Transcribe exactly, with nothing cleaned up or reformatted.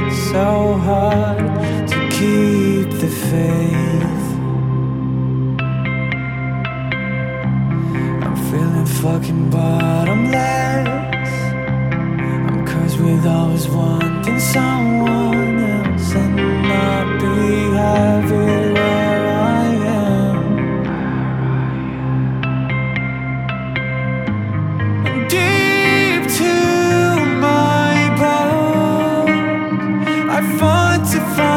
so hard to keep the faith. I'm feeling fucking bottomless. I'm cursed with always wanting someone else and not be happy where I am. Deep to my bones, I fought to find